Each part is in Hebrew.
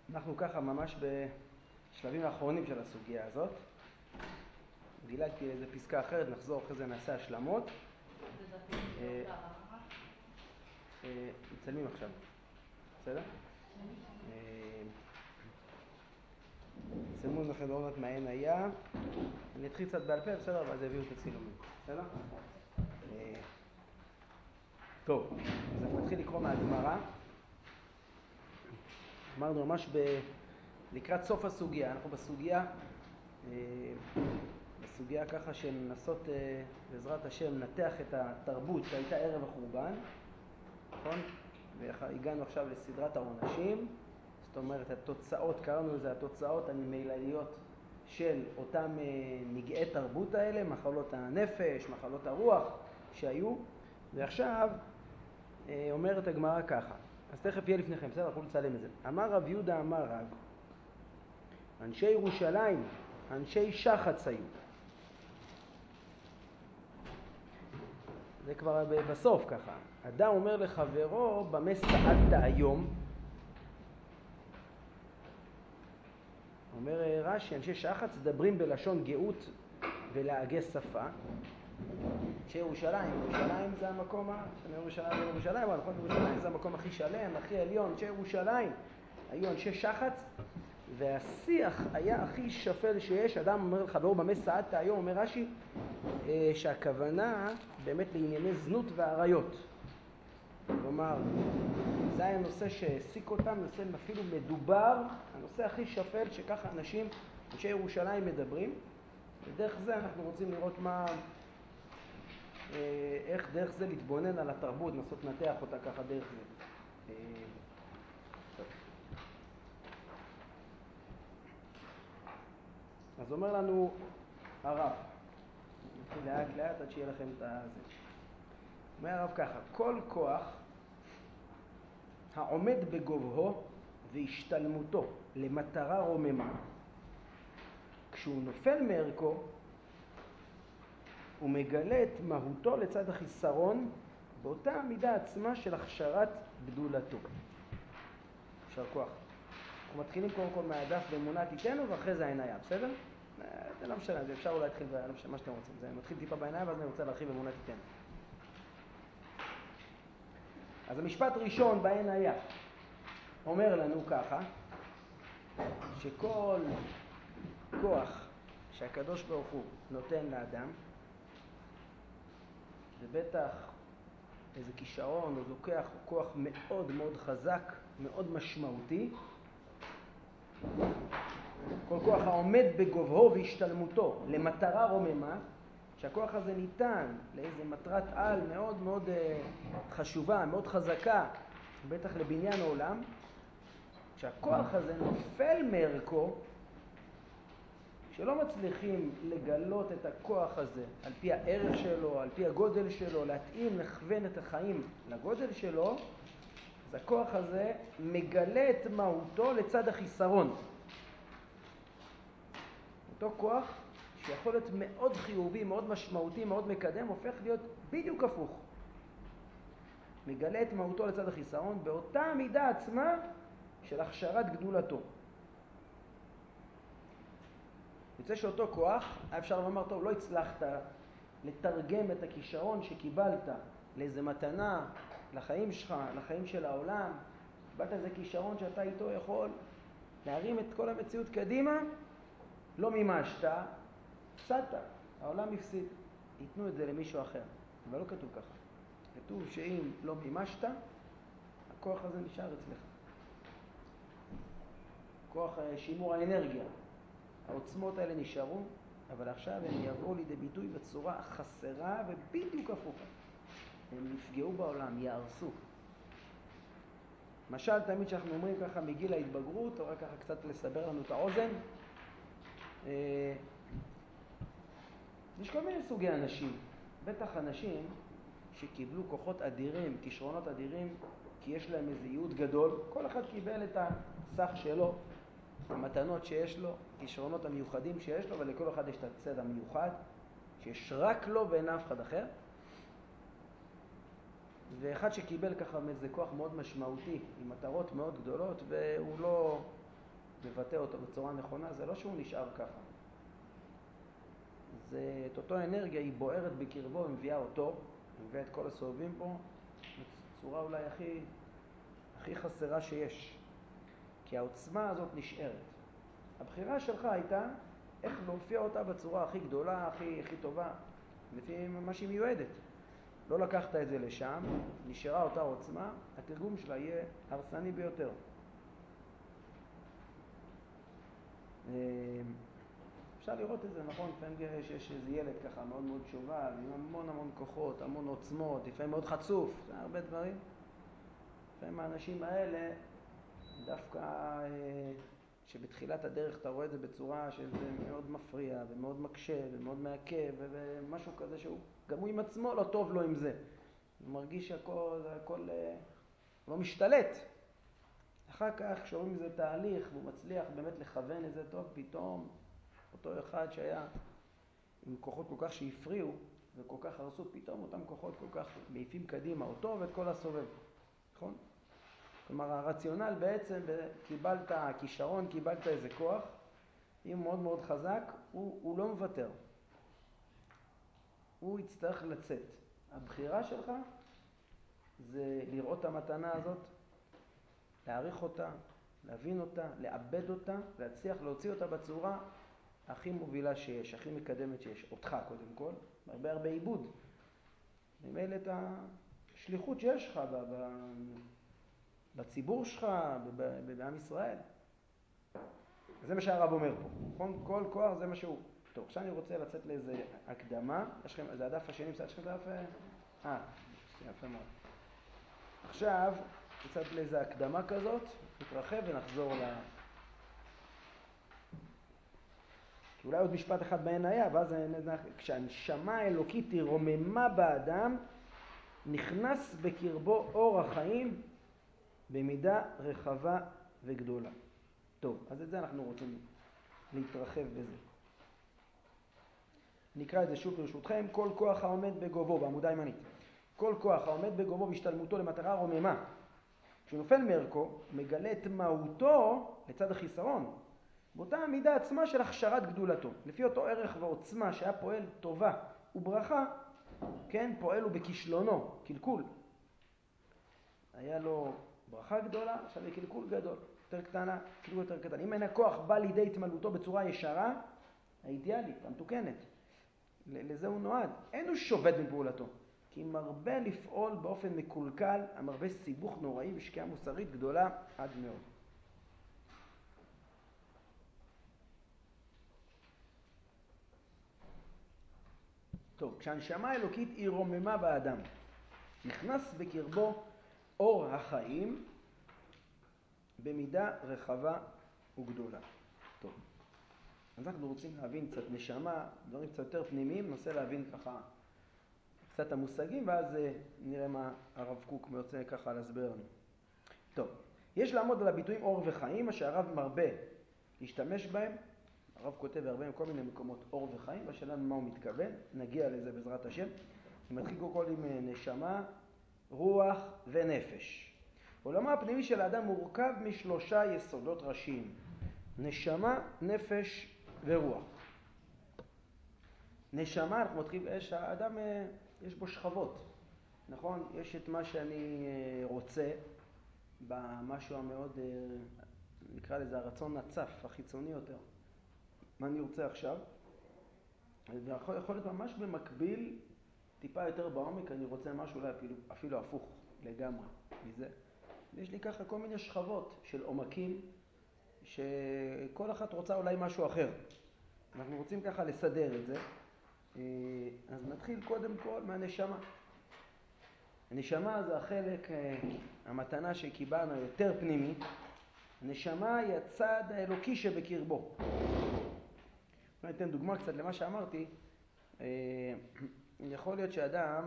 אנחנו ככה ממש בשלבים האחרונים של הסוגיה הזאת. דילגתי לאיזה פסקה אחרת, נחזור אחרי זה נעשה השלמות. מצלמים עכשיו, בסדר? צלמו לכם בעונת מעין היה. אני אתחיל קצת בעל פה, בסדר? ואז הביאו את הצילומים, בסדר? טוב, אז אנחנו נתחיל לקרוא מהגמרא. אמרנו ממש לקראת סוף הסוגיה, אנחנו בסוגיה ככה שננסות בעזרת השם לנתח את התרבות שהייתה ערב החורבן, נכון? והגענו עכשיו לסדרת העונשים, זאת אומרת התוצאות, קראנו לזה התוצאות הנמלאיות של אותם נגעי תרבות האלה, מחלות הנפש, מחלות הרוח שהיו, ועכשיו אומרת הגמרא ככה, אז תכף יהיה לפניכם, בסדר? אנחנו נצלם את זה. אמר רב יהודה אמר רב, אנשי ירושלים, אנשי שחץ היו. זה כבר בסוף ככה. אדם אומר לחברו, במה סעדת היום? אומר רש"י, אנשי שחץ מדברים בלשון גאות ולהגי שפה. אנשי ירושלים, ירושלים זה המקום, ירושלים, אבל נכון, ירושלים זה המקום הכי שלם, הכי עליון. אנשי ירושלים היו אנשי שחץ, והשיח היה הכי שפל שיש. אדם אומר לחברו, במה סעדת היום? אומר רש"י, שהכוונה באמת לענייני זנות ועריות. כלומר, זה היה נושא שהעסיק אותם, נושא אפילו מדובר, הנושא הכי שפל שככה אנשי ירושלים מדברים. ודרך זה אנחנו רוצים לראות איך דרך זה להתבונן על התרבות, לנסות לנתח אותה ככה דרך זה. אז אומר לנו הרב, נתחיל לאט עד שיהיה לכם את זה. אומר הרב ככה, כל כוח העומד בגובהו והשתלמותו למטרה רוממה, כשהוא נופל מערכו, הוא מגלה את מהותו לצד החיסרון באותה המידה עצמה של הכשרת גדולתו. יישר כוח. אנחנו מתחילים קודם כל מהדף באמונה תיתנו ואחרי זה העיניה, בסדר? זה לא משנה, זה אפשר אולי להתחיל מה שאתם רוצים. זה מתחיל טיפה בעיניה ואז אני רוצה להרחיב באמונה תיתנו. אז המשפט ראשון בעיניה אומר לנו ככה, שכל כוח שהקדוש ברוך הוא נותן לאדם, ובטח איזה כישרון או זוכח הוא כוח מאוד מאוד חזק, מאוד משמעותי, כל כוח העומד בגובהו והשתלמותו למטרה רוממה, שהכוח הזה ניתן לאיזה מטרת על מאוד מאוד חשובה, מאוד חזקה, בטח לבניין העולם, כשהכוח הזה נופל מערכו, שלא מצליחים לגלות את הכוח הזה על פי הערך שלו, על פי הגודל שלו, להתאים, לכוון את החיים לגודל שלו, אז הכוח הזה מגלה את מהותו לצד החיסרון. אותו כוח שיכול להיות מאוד חיובי, מאוד משמעותי, מאוד מקדם, הופך להיות בדיוק הפוך. מגלה את מהותו לצד החיסרון באותה המידה עצמה של הכשרת גדולתו. יוצא שאותו כוח, אפשר לומר, טוב, לא הצלחת לתרגם את הכישרון שקיבלת לאיזה מתנה לחיים שלך, לחיים של העולם. קיבלת איזה כישרון שאתה איתו יכול להרים את כל המציאות קדימה, לא מימשת, הפסדת, העולם הפסיד, ייתנו את זה למישהו אחר. אבל לא כתוב ככה. כתוב שאם לא מימשת, הכוח הזה נשאר אצלך. כוח שימור האנרגיה. העוצמות האלה נשארו, אבל עכשיו הם יבואו לידי ביטוי בצורה חסרה ובדיוק הפוכה. הם נפגעו בעולם, יערסו. משל תמיד שאנחנו אומרים ככה מגיל ההתבגרות, או רק ככה קצת לסבר לנו את האוזן, יש כל מיני סוגי אנשים. בטח אנשים שקיבלו כוחות אדירים, כישרונות אדירים, כי יש להם איזה ייעוד גדול. כל אחד קיבל את הסך שלו, המתנות שיש לו, כישרונות המיוחדים שיש לו, ולכל אחד יש את הצד המיוחד, שיש רק לו ואין אף אחד אחר. ואחד שקיבל ככה איזה כוח מאוד משמעותי, עם מטרות מאוד גדולות, והוא מבטא אותו בצורה נכונה, זה לא שהוא נשאר ככה. זה, את אותו אנרגיה היא בוערת בקרבו ומביאה אותו, מביאה את כל הסובבים פה, בצורה אולי הכי חסרה שיש. כי העוצמה הזאת נשארת. הבחירה שלך הייתה איך להופיע אותה בצורה הכי גדולה, הכי טובה, לפי מה שהיא מיועדת. לא לקחת את זה לשם, נשארה אותה עוצמה, התרגום שלה יהיה הרסני ביותר. אפשר לראות את זה, נכון? לפעמים שיש איזה ילד ככה מאוד מאוד שובל, עם המון כוחות, המון עוצמות, לפעמים מאוד חצוף, זה הרבה דברים. לפעמים האנשים האלה, דווקא שבתחילת הדרך אתה רואה את זה בצורה שזה מאוד מפריע ומאוד מקשה ומאוד מעכב ומשהו כזה שהוא, גם הוא עם עצמו לא טוב לו עם זה. הוא מרגיש שהכל לא משתלט. אחר כך כשרואים איזה תהליך והוא מצליח באמת לכוון את זה טוב, פתאום אותו אחד שהיה עם כוחות כל כך שהפריעו וכל כך הרסו, פתאום אותם כוחות כל כך מעיפים קדימה אותו ואת כל הסובב. נכון? כלומר, הרציונל בעצם, קיבלת כישרון, קיבלת איזה כוח, אם הוא מאוד מאוד חזק, הוא לא מוותר. הוא יצטרך לצאת. הבחירה שלך זה לראות את המתנה הזאת, להעריך אותה, להבין אותה, לאבד אותה, להצליח להוציא אותה בצורה הכי מובילה שיש, הכי מקדמת שיש. אותך קודם כל, הרבה עיבוד. ממילא את השליחות שיש לך בציבור שלך, בעם ישראל. זה מה שהרב אומר פה, נכון? כל כוח זה מה שהוא. טוב, עכשיו אני רוצה לצאת לאיזה הקדמה. יש לכם, זה הדף השני, יש לכם דף? יפה מאוד. עכשיו, קצת לאיזה הקדמה כזאת, נתרחב ונחזור כי אולי עוד משפט אחד בהן היה, ואז כשהנשמה האלוקית היא רוממה באדם, נכנס בקרבו אור החיים במידה רחבה וגדולה. טוב, אז את זה אנחנו רוצים להתרחב בזה. נקרא את זה שוב ברשותכם. כל כוח העומד בגובו, בעמודה הימנית. כל כוח העומד בגובו בהשתלמותו למטרה רוממה. כשנופל מערכו, מגלה את מהותו לצד החיסרון. באותה המידה עצמה של הכשרת גדולתו. לפי אותו ערך ועוצמה שהיה פועל טובה וברכה, כן, פועל הוא בכישלונו, קלקול. היה לו ברכה גדולה, עכשיו זה קלקול גדול, יותר קטנה, קלקול יותר קטן. אם אין הכוח בא לידי התמלאותו בצורה ישרה, האידיאלית, המתוקנת, לזה הוא נועד. אין הוא שובת מפעולתו, כי מרבה לפעול באופן מקולקל, המרבה סיבוך נוראי ושקיעה מוסרית גדולה עד מאוד. טוב, כשהנשמה האלוקית היא רוממה באדם, נכנס בקרבו אור החיים במידה רחבה וגדולה. טוב, אז אנחנו רוצים להבין קצת נשמה, דברים קצת יותר פנימיים, ננסה להבין ככה קצת המושגים, ואז נראה מה הרב קוק רוצה ככה להסביר לנו. טוב, יש לעמוד על הביטויים אור וחיים, מה שהרב מרבה להשתמש בהם. הרב כותב הרבה עם כל מיני מקומות אור וחיים, והשאלה מה הוא מתכוון, נגיע לזה בעזרת השם. אני מתחיל כל עם נשמה, רוח ונפש. עולמה הפנימי של האדם מורכב משלושה יסודות ראשיים: נשמה, נפש ורוח. נשמה, אנחנו מתחילים, האדם יש בו שכבות, נכון? יש את מה שאני רוצה, במשהו המאוד, נקרא לזה הרצון הצף, החיצוני יותר. מה אני רוצה עכשיו? ויכול להיות ממש במקביל, טיפה יותר בעומק, אני רוצה משהו אולי אפילו הפוך לגמרי מזה. יש לי ככה כל מיני שכבות של עומקים, שכל אחת רוצה אולי משהו אחר. אנחנו רוצים ככה לסדר את זה. אז נתחיל קודם כל מהנשמה. הנשמה זה החלק, המתנה שקיבלנו יותר פנימי. הנשמה היא הצד האלוקי שבקרבו. אני אתן דוגמה קצת למה שאמרתי. יכול להיות שאדם,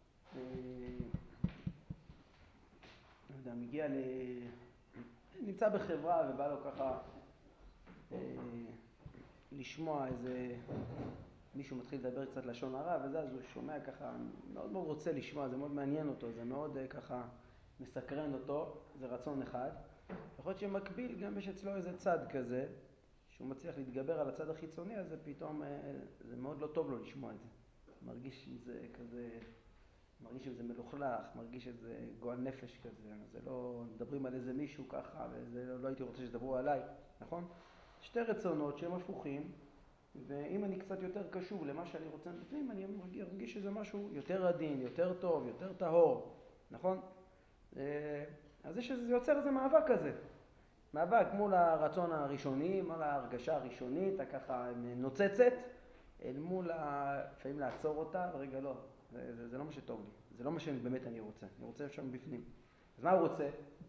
לא יודע, מגיע נמצא בחברה ובא לו ככה לשמוע איזה מישהו מתחיל לדבר קצת לשון הרע וזה, אז הוא שומע ככה, מאוד מאוד רוצה לשמוע, זה מאוד מעניין אותו, זה מאוד ככה מסקרן אותו, זה רצון אחד. יכול להיות שמקביל גם יש אצלו איזה צד כזה, שהוא מצליח להתגבר על הצד החיצוני, אז פתאום זה מאוד לא טוב לו לשמוע את זה. מרגיש שזה כזה, מרגיש שזה מלוכלך, מרגיש שזה גועל נפש כזה, זה לא, מדברים על איזה מישהו ככה, וזה לא הייתי רוצה שתדברו עליי, נכון? שתי רצונות שהם הפוכים, ואם אני קצת יותר קשוב למה שאני רוצה בפנים, אני ארגיש שזה משהו יותר עדין, יותר טוב, יותר טהור, נכון? אז זה יוצר איזה מאבק כזה. מאבק מול הרצון הראשוני, מול ההרגשה הראשונית, ככה נוצצת, אל מול לפעמים לעצור אותה, ורגע לא, זה לא מה שטוב לי, זה לא מה שבאמת אני רוצה שם בפנים. אז מה הוא רוצה?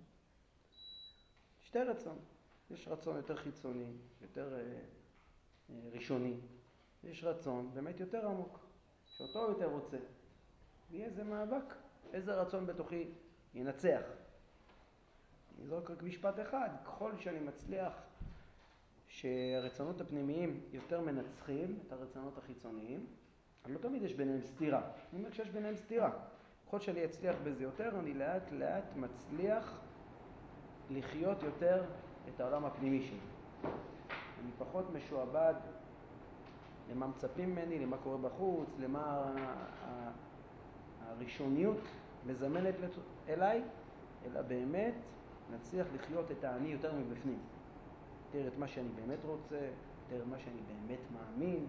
שתי רצון. יש רצון יותר חיצוני, יותר ראשוני. יש רצון באמת יותר עמוק, שאותו יותר רוצה. ויהיה איזה מאבק, איזה רצון בתוכי ינצח. אני זורק רק משפט אחד, ככל שאני מצליח שהרצונות הפנימיים יותר מנצחים את הרצונות החיצוניים, אבל לא תמיד יש ביניהם סתירה. אני אומר שיש ביניהם סתירה. ככל שאני אצליח בזה יותר, אני לאט לאט מצליח לחיות יותר את העולם הפנימי שלי. אני פחות משועבד למה מצפים ממני, למה קורה בחוץ, למה הראשוניות מזמנת אליי, אלא באמת נצליח לחיות את האני יותר מבפנים. יותר את מה שאני באמת רוצה, יותר את מה שאני באמת מאמין.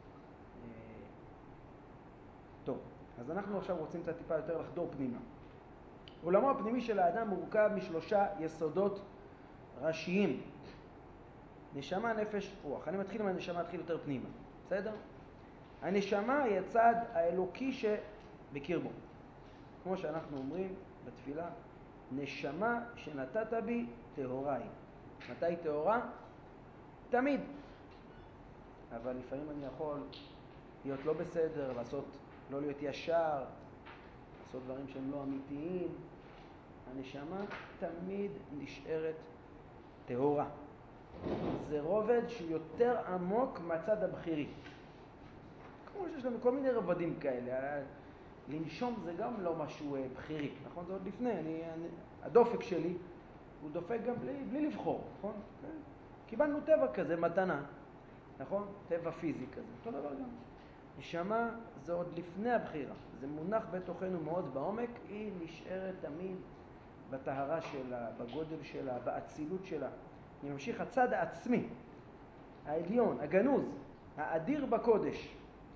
טוב, אז אנחנו עכשיו רוצים קצת טיפה יותר לחדור פנימה. עולמו הפנימי של האדם מורכב משלושה יסודות ראשיים. נשמה, נפש, רוח. אני מתחיל עם הנשמה, אתחיל יותר פנימה. בסדר? הנשמה היא הצד האלוקי שבקרבו. כמו שאנחנו אומרים בתפילה, נשמה שנתת בי טהורה היא. מתי היא טהורה? תמיד. אבל לפעמים אני יכול להיות לא בסדר, לא להיות ישר, לעשות דברים שהם לא אמיתיים. הנשמה תמיד נשארת טהורה. זה רובד שהוא יותר עמוק מהצד הבחירי. כמו שיש לנו כל מיני רבדים כאלה. לנשום זה גם לא משהו בחירי, נכון? זה עוד לפני. הדופק שלי הוא דופק גם בלי לבחור, נכון? קיבלנו טבע כזה, מתנה, נכון? טבע פיזי כזה. אותו דבר גם. נשמה זה עוד לפני הבחירה. זה מונח בתוכנו מאוד בעומק. היא נשארת תמיד בטהרה שלה, בגודל שלה, באצילות שלה. אני ממשיך הצד העצמי, העליון, הגנוז, האדיר בקודש.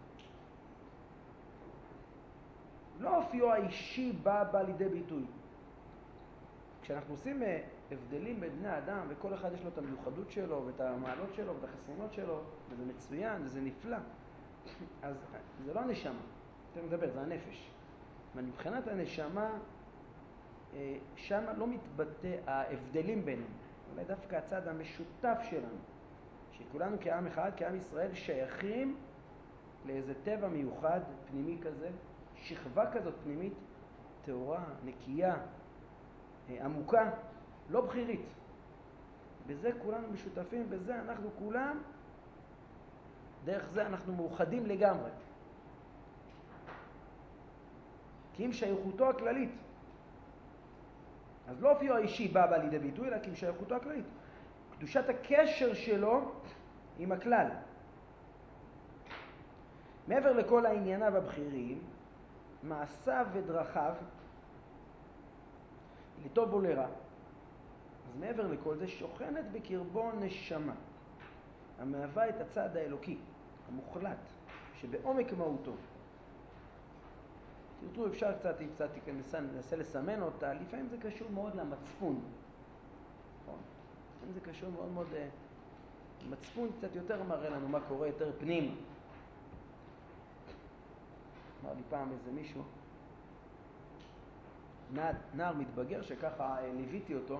לא אופיו האישי בא לידי ביטוי. כשאנחנו עושים הבדלים בין בני האדם, וכל אחד יש לו את המיוחדות שלו, ואת המעלות שלו, ואת החסרונות שלו, וזה מצוין, וזה נפלא. אז זה לא הנשמה, אתה מדבר, זה הנפש. מבחינת הנשמה, שם לא מתבטא ההבדלים בינינו. אולי דווקא הצד המשותף שלנו, שכולנו כעם אחד, כעם ישראל, שייכים לאיזה טבע מיוחד, פנימי כזה, שכבה כזאת פנימית, טהורה, נקייה, עמוקה, לא בחירית. בזה כולנו משותפים, בזה אנחנו כולם, דרך זה אנחנו מאוחדים לגמרי. כי אם שייכותו הכללית, אז לא אופיו האישי בא לידי ביטוי, אלא כי אם שייכותו הכללית. קדושת הקשר שלו עם הכלל. מעבר לכל הענייניו הבחירים, מעשיו ודרכיו, לטוב או לרע. אז מעבר לכל זה שוכנת בקרבו נשמה, המהווה את הצד האלוקי, המוחלט, שבעומק מהותו. תראו, אפשר קצת ננסה לסמן אותה, לפעמים זה קשור מאוד למצפון. לפעמים זה קשור מאוד מאוד, מצפון קצת יותר מראה לנו מה קורה יותר פנים. אמר לי פעם איזה מישהו, נער מתבגר שככה ליוויתי אותו,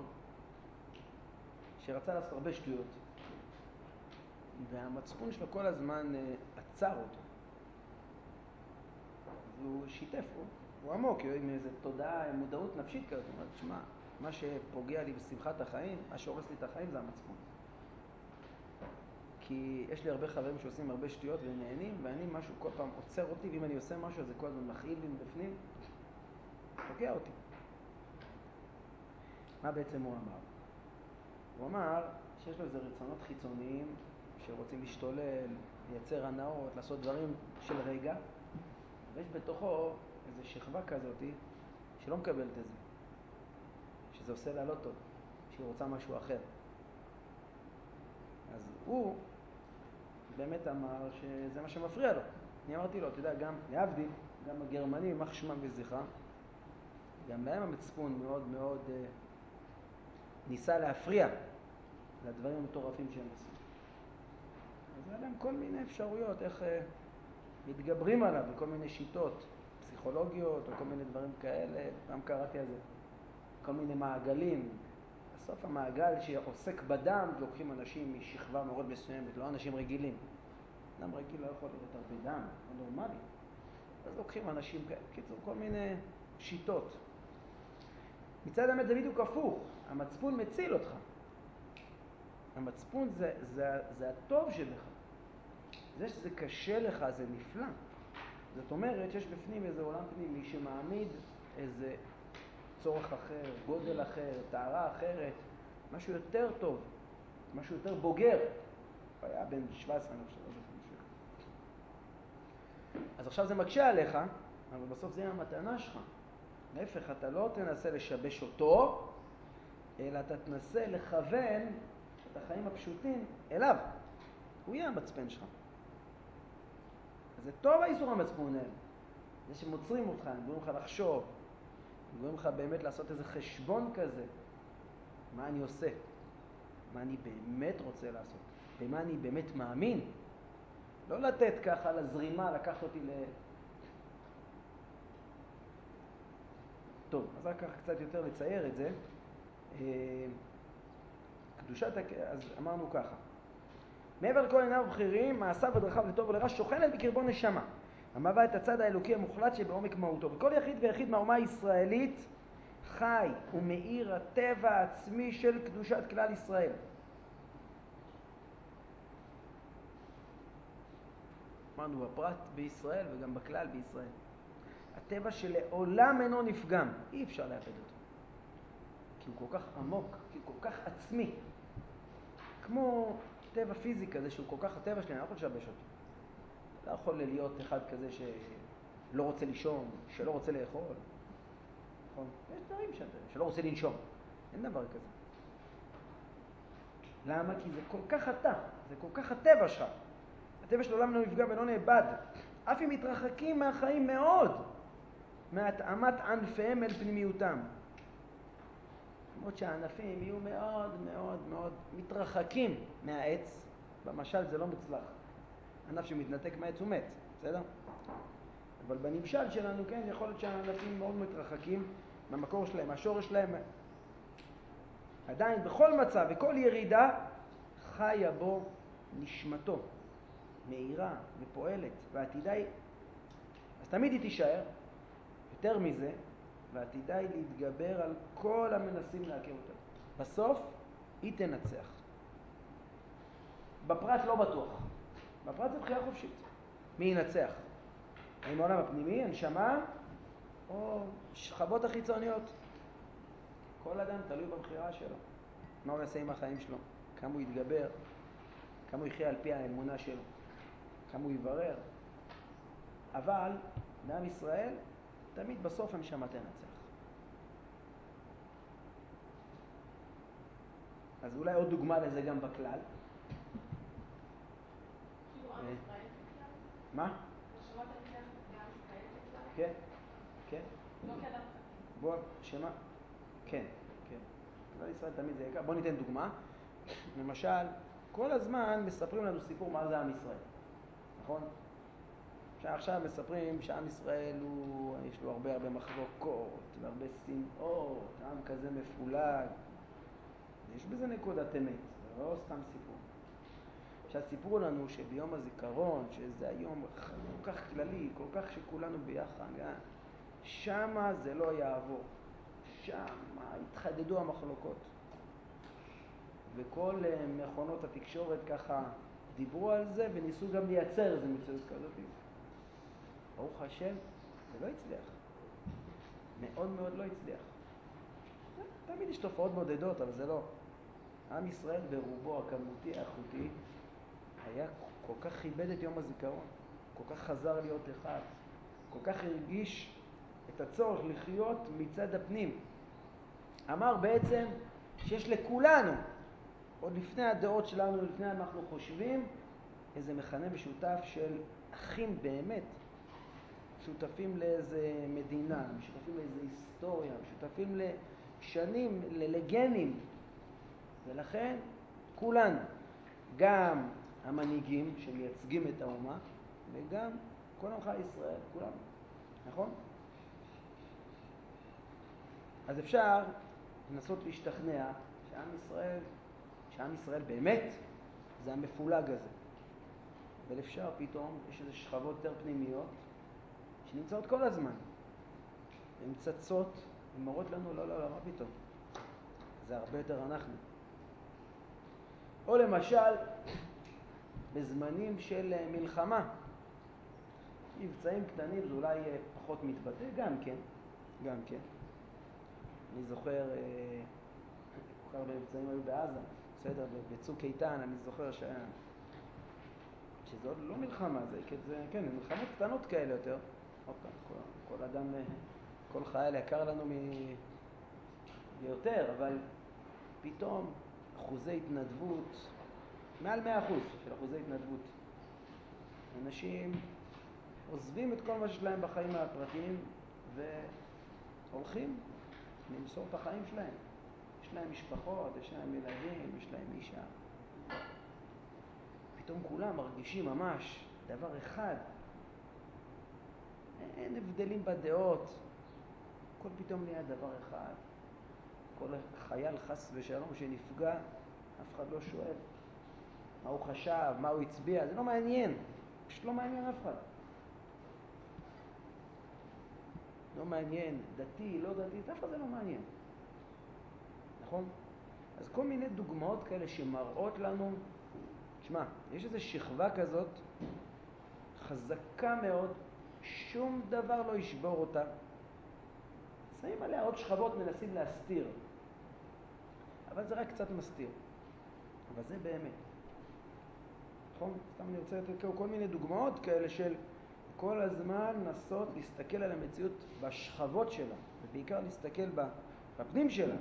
שרצה לעשות הרבה שטויות. והמצפון שלו כל הזמן עצר אותו. אז הוא שיתף, הוא עמוק, עם איזו תודעה, מודעות נפשית כזאת. הוא אומר, תשמע, מה שפוגע לי בשמחת החיים, מה שהורס לי את החיים זה המצפון. כי יש לי הרבה חברים שעושים הרבה שטויות ונהנים, ואני משהו כל פעם עוצר אותי, ואם אני עושה משהו, זה כל הזמן מכעיל לי מבפנים, תוקע אותי. מה בעצם הוא אמר? הוא אמר שיש לו איזה רצונות חיצוניים שרוצים להשתולל, לייצר הנאות, לעשות דברים של רגע, ויש בתוכו איזו שכבה כזאת שלא מקבלת את זה, שזה עושה לה לא טוב, שהיא רוצה משהו אחר. אז הוא באמת אמר שזה מה שמפריע לו. אני אמרתי לו, אתה יודע, גם להבדיל, גם הגרמנים, יימח שמם וזכרם, גם להם המצפון מאוד מאוד ניסה להפריע לדברים המטורפים שהם עושים. אז היה להם כל מיני אפשרויות איך מתגברים עליו בכל מיני שיטות פסיכולוגיות או כל מיני דברים כאלה. פעם קראתי על זה, כל מיני מעגלים. בסוף המעגל שעוסק בדם, לוקחים אנשים משכבה מאוד מסוימת, לא אנשים רגילים. אדם רגיל לא יכול לראות הרבה דם, לא נורמלי. אז לוקחים אנשים כאלה, קיצור, כל מיני שיטות. מצד האמת זה בדיוק הפוך, המצפון מציל אותך. המצפון זה הטוב שבך. זה שזה קשה לך זה נפלא. זאת אומרת שיש בפנים איזה עולם פנימי שמעמיד איזה צורך אחר, גודל אחר, טהרה אחרת, משהו יותר טוב, משהו יותר בוגר. הוא היה בן 17, אני חושב, לא זוכר משהו. אז עכשיו זה מקשה עליך, אבל בסוף זה המתנה שלך. להפך, אתה לא תנסה לשבש אותו, אלא אתה תנסה לכוון את החיים הפשוטים אליו. הוא יהיה המצפן שלך. אז זה טוב האיסור המצפון האלה. זה שמוצרים אותך, הם גורמים לך לחשוב, הם גורמים לך באמת לעשות איזה חשבון כזה. מה אני עושה? מה אני באמת רוצה לעשות? במה אני באמת מאמין? לא לתת ככה לזרימה, לקחת אותי טוב, אז רק ככה קצת יותר לצייר את זה. אז אמרנו ככה. מעבר לכל עיניו הבחירים, מעשיו ודרכיו לטוב ולרע, שוכנת בקרבו נשמה, המהווה את הצד האלוקי המוחלט שבעומק מהותו. וכל יחיד ויחיד מהאומה הישראלית חי ומאיר הטבע העצמי של קדושת כלל ישראל. אמרנו בפרט בישראל וגם בכלל בישראל. הטבע שלעולם אינו נפגם, אי אפשר לאבד אותו. כי הוא כל כך עמוק, כי הוא כל כך עצמי. כמו טבע פיזי כזה שהוא כל כך הטבע שלי, אני לא יכול לשבש אותו. לא יכול להיות אחד כזה שלא רוצה לישון, שלא רוצה לאכול. נכון? יש דברים שלא רוצה לנשום. אין דבר כזה. למה? כי זה כל כך אתה, זה כל כך הטבע שלך. הטבע של עולם לא נפגע ולא נאבד. אף אם מתרחקים מהחיים מאוד, מהתאמת ענפיהם אל פנימיותם. למרות שהענפים יהיו מאוד מאוד מאוד מתרחקים מהעץ, במשל זה לא מוצלח. ענף שמתנתק מהעץ הוא מת, בסדר? אבל בנמשל שלנו, כן, יכול להיות שהענפים מאוד מתרחקים מהמקור שלהם, מהשורש שלהם. עדיין בכל מצב וכל ירידה חיה בו נשמתו, מאירה ופועלת, ועתידה היא, אז תמיד היא תישאר, יותר מזה, ועתידה היא להתגבר על כל המנסים לעכב אותה. בסוף היא תנצח. בפרט לא בטוח. בפרט זה בחירה חופשית. מי ינצח? האם העולם הפנימי, הנשמה, או שכבות החיצוניות? כל אדם תלוי בבחירה שלו. מה הוא יעשה עם החיים שלו? כמה הוא יתגבר? כמה הוא יחיה על פי האמונה שלו? כמה הוא יברר? אבל בעם ישראל תמיד בסוף הנשמה תנצח. אז אולי עוד דוגמה לזה גם בכלל. מה? כן, כן. לא כאדם פרטי. בוא, שמה? כן, כן. כלל ישראל תמיד זה יקר. בוא ניתן דוגמה. למשל, כל הזמן מספרים לנו סיפור מה זה עם ישראל. נכון? עכשיו מספרים שעם ישראל יש לו הרבה מחלוקות והרבה שנאות, עם כזה מפולג. יש בזה נקודת אמת, זה לא סתם סיפור. עכשיו סיפרו לנו שביום הזיכרון, שזה היום כל כך כללי, כל כך שכולנו ביחד, שמה זה לא יעבור. שמה התחדדו המחלוקות. וכל מכונות התקשורת ככה דיברו על זה וניסו גם לייצר איזה מציאות כזאת. ברוך השם, זה לא הצליח. מאוד מאוד לא הצליח. תמיד יש תופעות בודדות, אבל זה לא. עם ישראל ברובו הכמותי האיכותי היה כל כך כיבד את יום הזיכרון, כל כך חזר להיות אחד, כל כך הרגיש את הצורך לחיות מצד הפנים. אמר בעצם שיש לכולנו, עוד לפני הדעות שלנו, לפני אנחנו חושבים, איזה מכנה משותף של אחים באמת, שותפים לאיזה מדינה, שותפים לאיזה היסטוריה, שותפים לשנים, לגנים. ולכן כולנו, גם המנהיגים שמייצגים את האומה, וגם כל עמך ישראל, כולנו, נכון? אז אפשר לנסות להשתכנע שעם ישראל באמת זה המפולג הזה. אבל אפשר פתאום, יש איזה שכבות יותר פנימיות שנמצאות כל הזמן. הן צצות, הן מראות לנו, לא, מה פתאום? זה הרבה יותר אנחנו. או למשל, בזמנים של מלחמה, מבצעים קטנים, זה אולי פחות מתבטא, גם כן. אני זוכר, כל הרבה מבצעים היו בעזה, בסדר, בצוק איתן, אני זוכר שזה עוד לא מלחמה, זה כן, מלחמות קטנות כאלה יותר. עוד פעם, כל אדם, כל חייל יקר לנו ביותר, אבל פתאום אחוזי התנדבות, מעל 100% של אחוזי התנדבות. אנשים עוזבים את כל מה שיש להם בחיים הפרטיים והולכים למסור את החיים שלהם. יש להם משפחות, יש להם ילדים, יש להם אישה. פתאום כולם מרגישים ממש דבר אחד. אין הבדלים בדעות. הכל פתאום נהיה דבר אחד. כל חייל חס ושלום שנפגע, אף אחד לא שואל מה הוא חשב, מה הוא הצביע. זה לא מעניין. פשוט לא מעניין אף אחד. לא מעניין, דתי, לא דתי, אף אחד זה לא מעניין. נכון? אז כל מיני דוגמאות כאלה שמראות לנו, תשמע, יש איזו שכבה כזאת חזקה מאוד, שום דבר לא ישבור אותה. שמים עליה עוד שכבות, מנסים להסתיר. אבל זה רק קצת מסתיר. אבל זה באמת. נכון? סתם אני רוצה לתת כל מיני דוגמאות כאלה של כל הזמן לנסות להסתכל על המציאות בשכבות שלה, ובעיקר להסתכל בפנים שלה.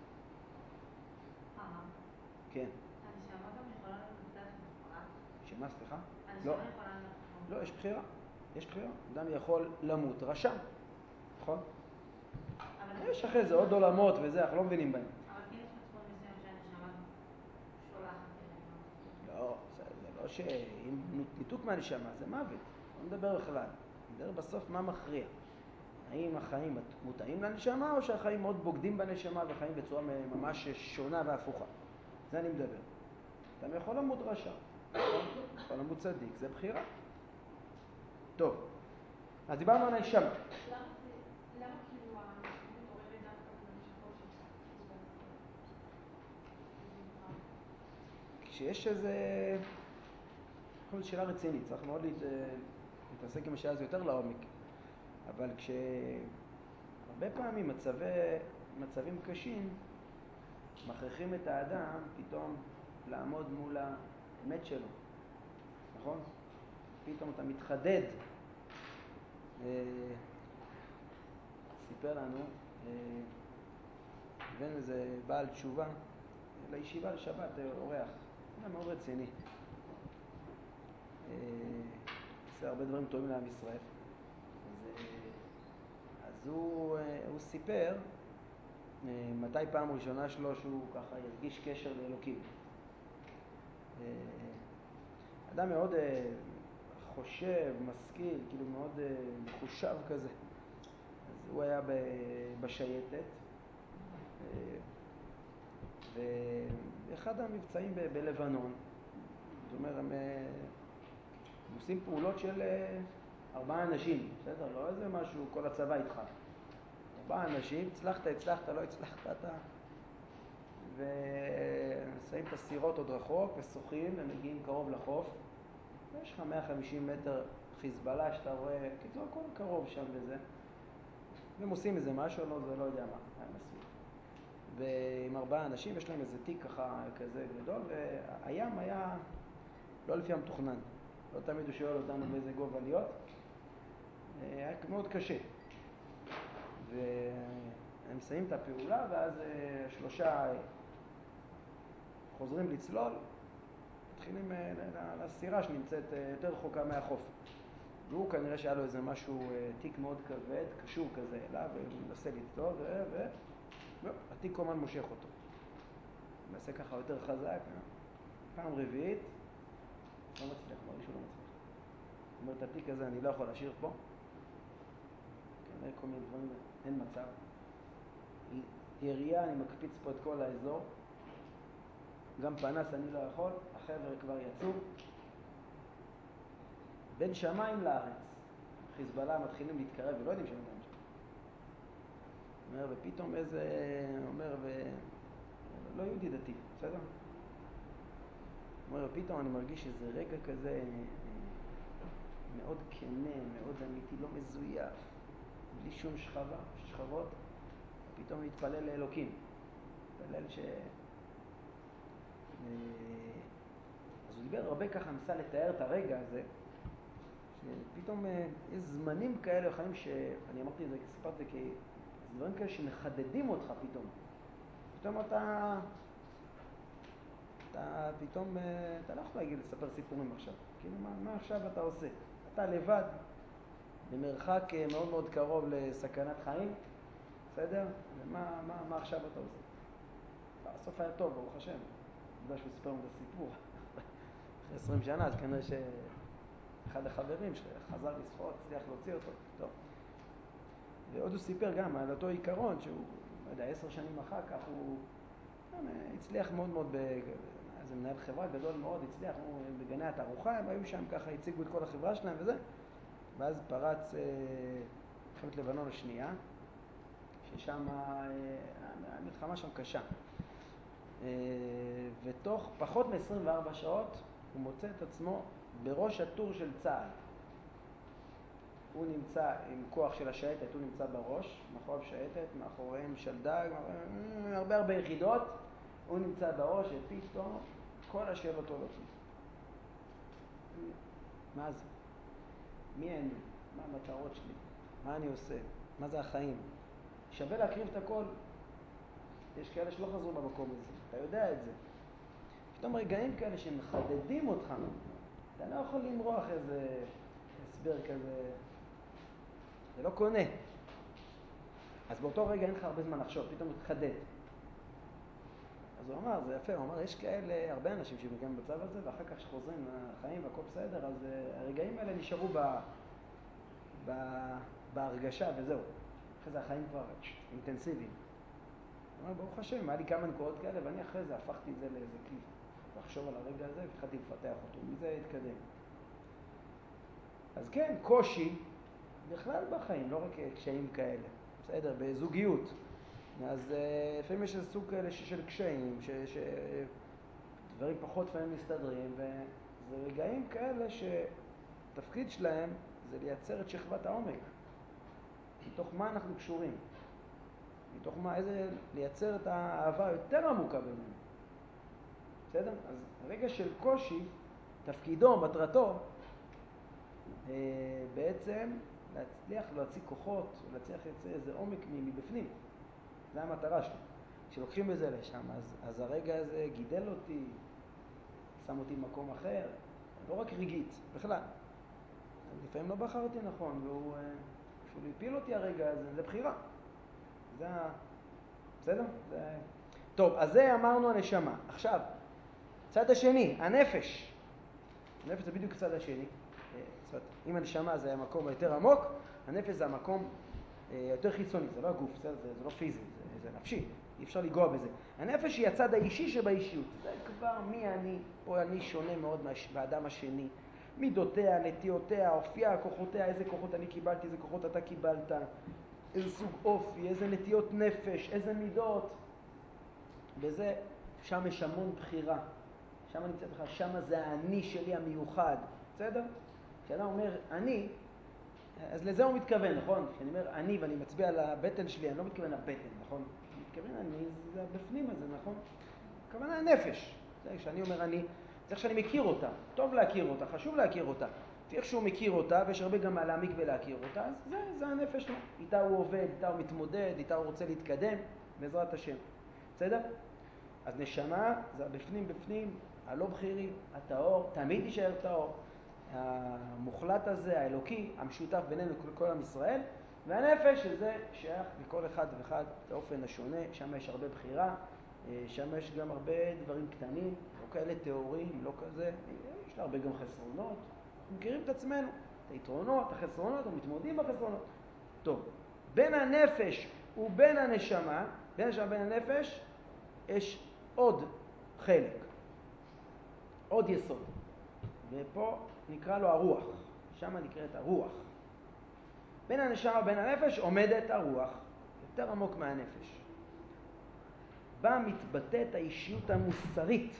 כן. הנשמה גם יכולה להיות מצד של בחירה? שמה, סליחה? הנשמה יכולה להיות... לא, יש בחירה. יש בחירה. אדם יכול למות רשע. נכון? יש אחרי זה עוד עולמות וזה, אנחנו לא מבינים בהם. אבל כן יש מצפון מסוים שהנשמה שולחת אלינו. לא, זה לא שאם ניתוק מהנשמה, זה מוות. לא מדבר בכלל. מדבר בסוף מה מכריע. האם החיים מותאים לנשמה, או שהחיים מאוד בוגדים בנשמה וחיים בצורה ממש שונה והפוכה. זה אני מדבר. אתה יכול למות רשע, יכול למות צדיק, זה בחירה. טוב, אז דיברנו על הנשמה. למה כאילו הנשמה מתעוררת דווקא במשפחות שלך? כשיש איזה... זו שאלה רצינית, צריך מאוד להתעסק עם השאלה הזו יותר לעומק. אבל הרבה פעמים מצבים קשים מכריחים את האדם פתאום לעמוד מול האמת שלו, נכון? פתאום אתה מתחדד. סיפר לנו, הבאנו איזה בעל תשובה לישיבה לשבת, אורח, זה מאוד רציני. עושה הרבה דברים טובים לעם ישראל. אז הוא סיפר מתי פעם ראשונה שלו שהוא ככה הרגיש קשר לאלוקים. אדם מאוד חושב, משכיל, כאילו מאוד מחושב כזה. אז הוא היה בשייטת, ואחד המבצעים בלבנון, זאת אומרת, הם עושים פעולות של 4 אנשים, בסדר? לא איזה משהו, כל הצבא איתך. 4 אנשים, הצלחת, לא הצלחת, אתה. ושמים את הסירות עוד רחוק, ושוחים, ומגיעים קרוב לחוף. ויש לך 150 מטר חיזבאללה שאתה רואה, קיצור, הכל קרוב שם וזה. והם עושים איזה משהו, לא, זה לא יודע מה הם עשו. ועם 4 אנשים, יש להם איזה תיק ככה כזה גדול, והים היה לא לפי המתוכנן. לא תמיד הוא שואל אותנו באיזה גובה להיות. היה מאוד קשה. והם מסיימים את הפעולה, ואז 3 חוזרים לצלול, מתחילים לסירה שנמצאת יותר רחוקה מהחוף. והוא כנראה שהיה לו איזה משהו, תיק מאוד כבד, קשור כזה אליו, והוא מנסה לצלול, והתיק כל הזמן מושך אותו. הוא מנסה ככה יותר חזק, פעם רביעית, לא מצליח, מרגיש שהוא לא מצליח. זאת אומרת, התיק הזה אני לא יכול להשאיר פה. כנראה כל מיני דברים, אין מצב. ירייה, אני מקפיץ פה את כל האזור. גם פנס אני לא יכול, החבר'ה כבר יצאו. בין שמיים לארץ. חיזבאללה מתחילים להתקרב ולא יודעים שהם גם שם. אומר, ופתאום איזה, אומר, לא יהודי דתי, בסדר? אומר, ופתאום אני מרגיש איזה רגע כזה מאוד כנה, מאוד אמיתי, לא מזויף, בלי שום שכבות. פתאום להתפלל לאלוקים. להתפלל אז הוא דיבר הרבה ככה, ניסה לתאר את הרגע הזה, שפתאום יש זמנים כאלה, יכולים שאני אמרתי את זה, סיפרתי את זה, כי דברים כאלה שמחדדים אותך פתאום. פתאום אתה פתאום, אתה לא יכול להגיד לספר סיפורים עכשיו. כאילו, מה עכשיו אתה עושה? אתה לבד, במרחק מאוד מאוד קרוב לסכנת חיים, בסדר? ומה עכשיו אתה עושה? הסוף היה טוב, ברוך השם. אני יודע שהוא סיפר לנו את הסיפור. אחרי 20 שנה, אז כנראה שאחד החברים שחזר לשחות, הצליח להוציא אותו. טוב. ועוד הוא סיפר גם על אותו עיקרון, שהוא, לא יודע, 10 שנים אחר כך, הוא הצליח מאוד מאוד, איזה מנהל חברה גדול מאוד, הצליח, הוא בגני התערוכה, הם היו שם ככה, הציגו את כל החברה שלהם וזה, ואז פרץ מלחמת לבנון השנייה, ששם המלחמה שם קשה. ותוך פחות מ-24 שעות הוא מוצא את עצמו בראש הטור של צה"ל. הוא נמצא עם כוח של השייטת, הוא נמצא בראש, מאחוריו שייטת, מאחוריהם שלדג, הרבה יחידות, הוא נמצא בראש, ופתאום כל השבט עולות לי. מה זה? מי אני? מה המטרות שלי? מה אני עושה? מה זה החיים? שווה להקריב את הכל. יש כאלה שלא חזרו במקום הזה, אתה יודע את זה. פתאום רגעים כאלה שמחדדים אותך, אתה לא יכול למרוח איזה הסבר כזה, זה לא קונה. אז באותו רגע אין לך הרבה זמן לחשוב, פתאום מתחדד. אז הוא אמר, זה יפה, הוא אמר, יש כאלה, הרבה אנשים שמגיעים במצב הזה, ואחר כך שחוזרים לחיים והכל בסדר, אז הרגעים האלה נשארו בהרגשה וזהו. אחרי זה החיים כבר אינטנסיביים. הוא אומר, ברוך השם, היה לי כמה נקודות כאלה, ואני אחרי זה הפכתי את זה לאיזה כלי. לחשוב על הרגע הזה, והתחלתי לפתח אותו, מזה התקדם. אז כן, קושי, בכלל בחיים, לא רק קשיים כאלה. בסדר, בזוגיות. אז לפעמים יש איזה סוג כאלה של קשיים, שדברים פחות לפעמים מסתדרים, וזה רגעים כאלה שתפקיד שלהם זה לייצר את שכבת העומק. מתוך מה אנחנו קשורים? מתוך מה, לייצר את האהבה יותר עמוקה בינינו. בסדר? אז רגע של קושי, תפקידו, מטרתו, בעצם להצליח להוציא כוחות, להצליח לייצר איזה עומק מבפנים. זה המטרה שלו. כשלוקחים בזה לשם, אז הרגע הזה גידל אותי, שם אותי במקום אחר, לא רק רגעית, בכלל. לפעמים לא בחרתי נכון, והוא הפיל אותי הרגע הזה, זה בחירה. בסדר? טוב, אז זה אמרנו הנשמה. עכשיו, צד השני, הנפש. הנפש זה בדיוק צד השני. זאת אומרת, אם הנשמה זה המקום היותר עמוק, הנפש זה המקום יותר חיצוני, זה לא הגוף, זה לא פיזי, זה נפשי, אי אפשר לגוע בזה. הנפש היא הצד האישי שבאישיות, זה כבר מי אני, פה אני שונה מאוד מהאדם השני, מידותיה, נטיותיה, אופיה, כוחותיה, איזה כוחות אני קיבלתי, איזה כוחות אתה קיבלת, איזה סוג אופי, איזה נטיות נפש, איזה מידות, וזה, שם יש המון בחירה, שם נמצא לך, שם זה האני שלי המיוחד, בסדר? כשאדם אומר אני, אז לזה הוא מתכוון, נכון? כשאני אומר אני ואני מצביע על הבטן שלי, אני לא מתכוון לבטן, נכון? אני מתכוון אני, זה בפנים הזה, נכון? הכוונה הנפש. זה כשאני אומר אני, זה איך שאני מכיר אותה. טוב להכיר אותה, חשוב להכיר אותה. איך שהוא מכיר אותה, ויש הרבה גם מה להעמיק ולהכיר אותה, אז זה הנפש שלו. איתה הוא עובד, איתה הוא מתמודד, איתה הוא רוצה להתקדם, בעזרת השם. בסדר? אז נשמה זה בפנים, הלא בחירי, הטהור, תמיד יישאר טהור. המוחלט הזה, האלוקי, המשותף בינינו כל עם ישראל, והנפש שזה שייך לכל אחד ואחד באופן השונה, שם יש הרבה בחירה, שם יש גם הרבה דברים קטנים, לא כאלה תיאוריים, לא כזה, יש לה הרבה גם חסרונות, אנחנו מכירים את עצמנו, את היתרונות, החסרונות, ומתמודדים בחסרונות. טוב, בין הנפש ובין הנשמה, בין הנפש, יש עוד חלק, עוד יסוד, ופה נקרא לו הרוח, שם נקראת הרוח. בין הנשמה ובין הנפש עומדת הרוח, יותר עמוק מהנפש. בה מתבטאת האישיות המוסרית.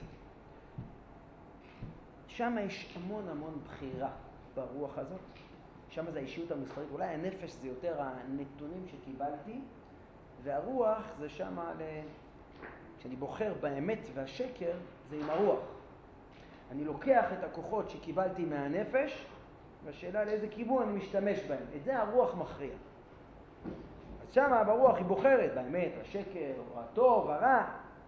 שם יש המון בחירה ברוח הזאת. שם זה האישיות המוסרית. אולי הנפש זה יותר הנתונים שקיבלתי, והרוח זה שם כשאני בוחר באמת והשקר, זה עם הרוח. אני לוקח את הכוחות שקיבלתי מהנפש, והשאלה לאיזה כיוון אני משתמש בהם. את זה הרוח מכריע. אז שם ברוח היא בוחרת באמת, השקר, הטוב, הרע.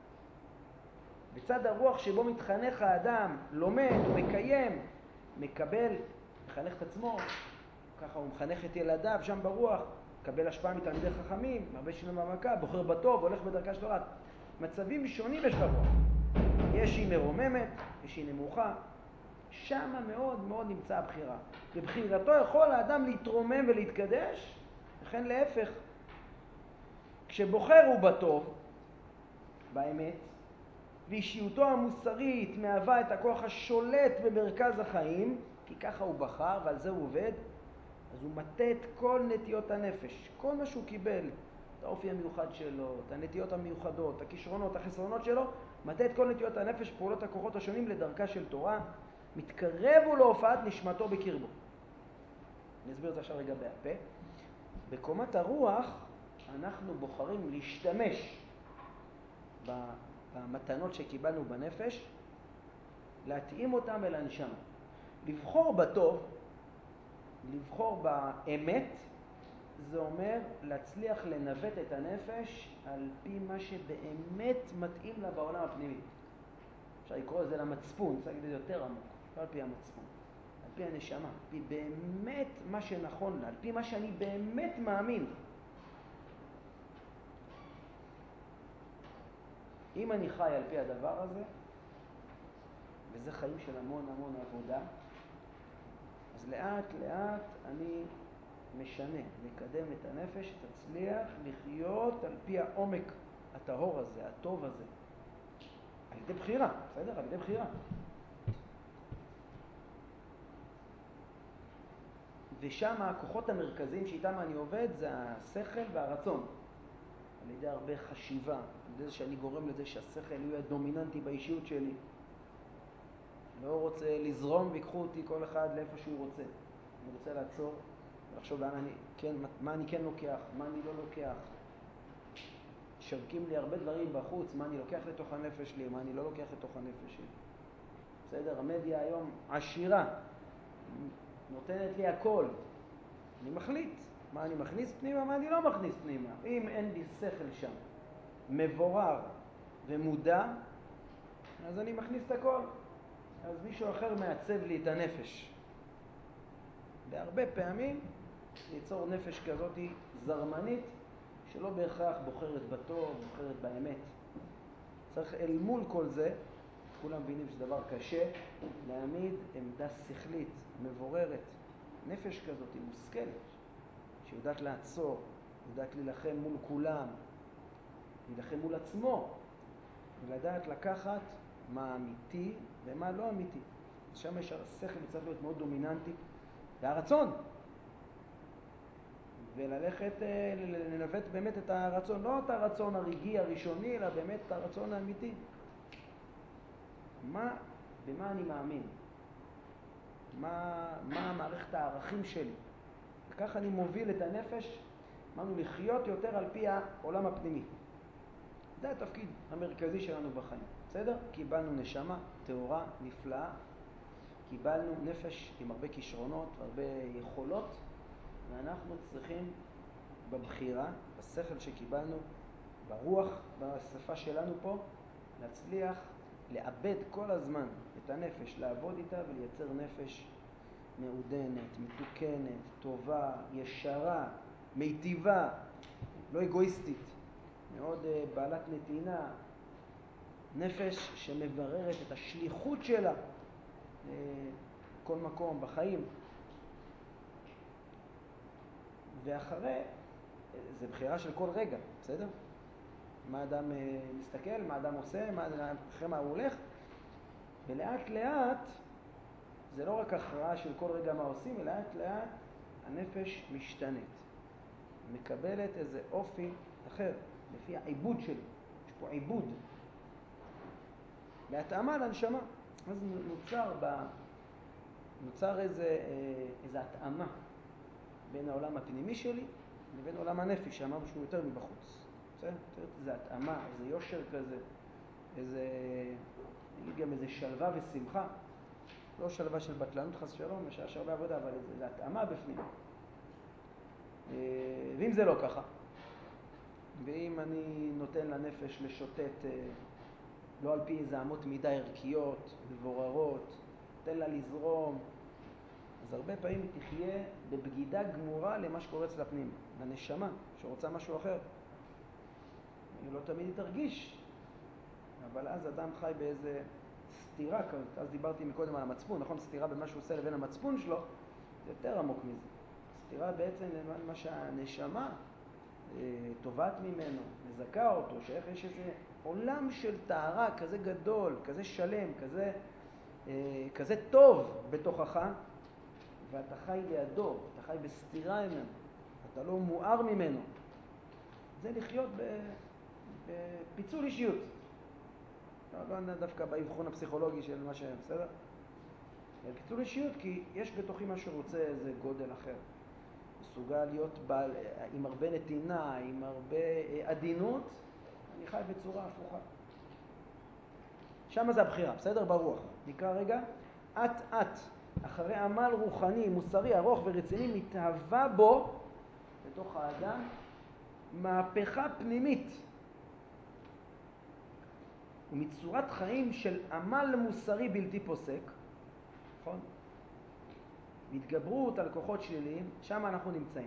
בצד הרוח שבו מתחנך האדם, לומד, מקיים, מקבל, מחנך את עצמו, ככה הוא מחנך את ילדיו, שם ברוח, מקבל השפעה מתלמידי חכמים, מרבה שינוי במעמקה, בוחר בטוב, הולך בדרכה של תורה. מצבים שונים יש ברוח. יש שהיא מרוממת, יש שהיא נמוכה. שם מאוד נמצא הבחירה. בבחירתו יכול האדם להתרומם ולהתקדש, וכן להפך. כשבוחר הוא בטוב, באמת, ואישיותו המוסרית מהווה את הכוח השולט במרכז החיים, כי ככה הוא בחר ועל זה הוא עובד, אז הוא מטה את כל נטיות הנפש, כל מה שהוא קיבל, את האופי המיוחד שלו, את הנטיות המיוחדות, הכישרונות, החסרונות שלו, מטה את כל נטיות הנפש, פעולות הכוחות השונים לדרכה של תורה, מתקרב הוא להופעת נשמתו בקרבו. אני אסביר את זה עכשיו רגע בהפה. בקומת הרוח אנחנו בוחרים להשתמש במתנות שקיבלנו בנפש, להתאים אותם אל הנשמה. לבחור בטוב, לבחור באמת, זה אומר להצליח לנווט את הנפש על פי מה שבאמת מתאים לה בעולם הפנימי. אפשר לקרוא לזה למצפון, צריך להגיד את זה יותר עמוק, לא על פי המצפון, על פי הנשמה, על פי באמת מה שנכון לה, על פי מה שאני באמת מאמין. אם אני חי על פי הדבר הזה, וזה חיים של המון עבודה, אז לאט אני משנה, מקדם את הנפש, תצליח לחיות על פי העומק הטהור הזה, הטוב הזה. על ידי בחירה, בסדר? על ידי בחירה. ושם הכוחות המרכזיים שאיתם אני עובד זה השכל והרצון. על ידי הרבה חשיבה, על ידי זה שאני גורם לזה שהשכל יהיה דומיננטי באישיות שלי. לא רוצה לזרום ויקחו אותי כל אחד לאיפה שהוא רוצה. אני רוצה לעצור ולחשוב מה אני כן לוקח, מה אני לא לוקח. שווקים לי הרבה דברים בחוץ, מה אני לוקח לתוך הנפש שלי, מה אני לא לוקח לתוך הנפש שלי. בסדר, המדיה היום עשירה, נותנת לי הכל. אני מחליט מה אני מכניס פנימה, מה אני לא מכניס פנימה. אם אין לי שכל שם, מבורר ומודע, אז אני מכניס את הכל. אז מישהו אחר מעצב לי את הנפש. בהרבה פעמים ליצור נפש כזאת זרמנית, שלא בהכרח בוחרת בטוב, בוחרת באמת. צריך אל מול כל זה, כולם מבינים שזה דבר קשה, להעמיד עמדה שכלית, מבוררת, נפש כזאת מושכלת, שיודעת לעצור, יודעת להילחם מול כולם, להילחם מול עצמו, ולדעת לקחת מה אמיתי ומה לא אמיתי. שם יש השכל צריך להיות מאוד דומיננטי, והרצון. וללכת לנווט באמת את הרצון, לא את הרצון הרגעי הראשוני, אלא באמת את הרצון האמיתי. במה אני מאמין? מה מערכת הערכים שלי? וכך אני מוביל את הנפש, אמרנו לחיות יותר על פי העולם הפנימי. זה התפקיד המרכזי שלנו בחיים, בסדר? קיבלנו נשמה טהורה, נפלאה, קיבלנו נפש עם הרבה כישרונות והרבה יכולות, ואנחנו צריכים בבחירה, בשכל שקיבלנו, ברוח, בשפה שלנו פה, להצליח לאבד כל הזמן את הנפש, לעבוד איתה ולייצר נפש מעודנת, מתוקנת, טובה, ישרה, מיטיבה, לא אגואיסטית, מאוד בעלת נתינה, נפש שמבררת את השליחות שלה כל מקום בחיים. ואחרי, זה בחירה של כל רגע, בסדר? מה אדם מסתכל, מה אדם עושה, אחרי מה הוא הולך, ולאט לאט, זה לא רק הכרעה של כל רגע מה עושים, אלא לאט לאט הנפש משתנית, מקבלת איזה אופי אחר, לפי העיבוד שלי, יש פה עיבוד, להתאמה לנשמה. אז נוצר איזה התאמה בין העולם הפנימי שלי לבין עולם הנפש, שאמרנו שהוא יותר מבחוץ. זה התאמה, איזה יושר כזה, נגיד גם איזה שלווה ושמחה, לא שלווה של בטלנות חס שלום, יש הרבה עבודה, אבל זה התאמה בפנים. ואם זה לא ככה, ואם אני נותן לנפש לשוטט לא על פי איזה אמות מידה ערכיות, מבוררות, נותן לה לזרום, אז הרבה פעמים היא תחיה בבגידה גמורה למה שקורה אצלה פנים, לנשמה שרוצה משהו אחר. היא לא תמיד היא תרגיש, אבל אז אדם חי באיזה סתירה כזאת. אז דיברתי מקודם על המצפון, נכון? סתירה בין מה שהוא עושה לבין המצפון שלו, זה יותר עמוק מזה. סתירה בעצם למה שהנשמה טובעת ממנו, מזכה אותו, שאיך יש איזה עולם של טהרה כזה גדול, כזה שלם, כזה טוב בתוכך, ואתה חי לידו, אתה חי בסתירה ממנו, אתה לא מואר ממנו. זה לחיות בפיצול אישיות. לא דווקא באבחון הפסיכולוגי של מה שהם, בסדר? פיצול אישיות, כי יש בתוכי מה שרוצה איזה גודל אחר. מסוגל להיות עם הרבה נתינה, עם הרבה עדינות, אני חי בצורה הפוכה. שם זה הבחירה, בסדר? ברוח. נקרא רגע, את, אחרי עמל רוחני, מוסרי, ארוך ורציני, מתהווה בו, בתוך האדם, מהפכה פנימית. ומצורת חיים של עמל מוסרי בלתי פוסק, נכון? התגברות על כוחות שליליים, שם אנחנו נמצאים.